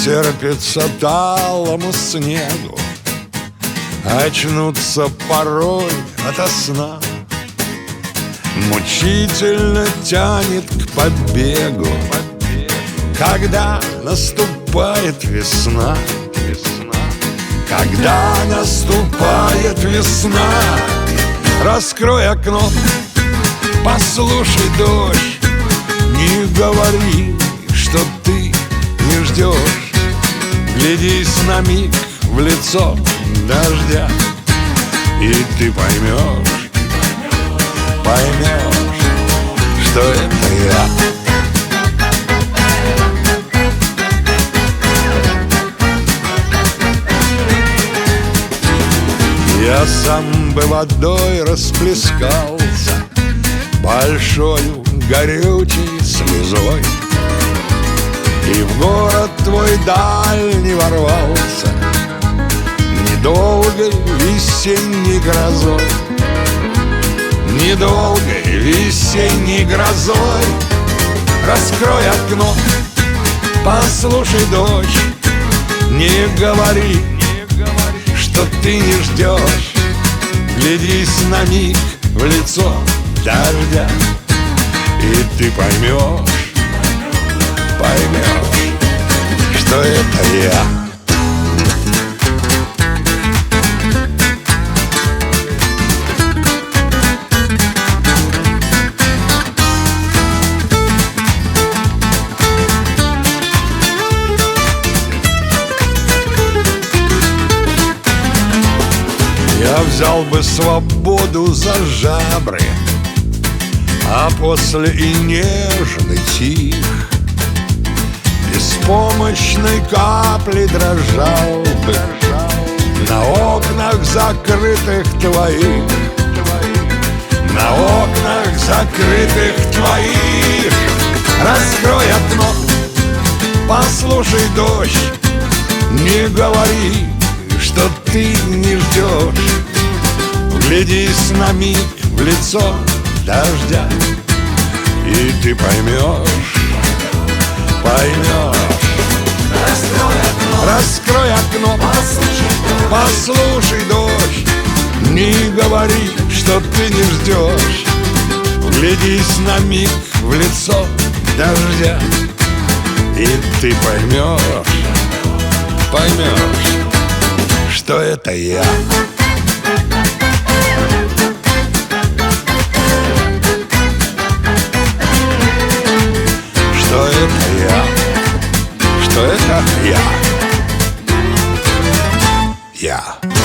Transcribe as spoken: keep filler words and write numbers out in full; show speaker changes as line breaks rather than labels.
терпится талому снегу, очнуться порой ото сна. Мучительно тянет к побегу, когда наступает весна. Когда наступает весна, раскрой окно, послушай дождь. Не говори, что ты не ждешь. Глядись на миг в лицо дождя, и ты поймешь, поймешь, что это я. Я сам бы водой расплескался, большою горючей слезой, и в город твой дальний ворвался недолгой весенней грозой. Недолгой весенней грозой. Раскрой окно, послушай дождь. Не говори, что ты не ждешь. Глядись на миг в лицо дождя, и ты поймешь, поймешь, что это я. Я взял бы свободу за жабры, а после и нежный тих беспомощной капли дрожал бы на окнах закрытых твоих, на окнах закрытых твоих. Раскрой окно, послушай дождь. Не говори, что ты не ждешь. Глядись на миг в лицо дождя, и ты поймешь, поймешь. Раскрой окно, раскрой окно, послушай, послушай дождь. Не говори, что ты не ждешь. Глядись на миг в лицо дождя, и ты поймешь, поймешь, что это я. Что это я, что это я, я.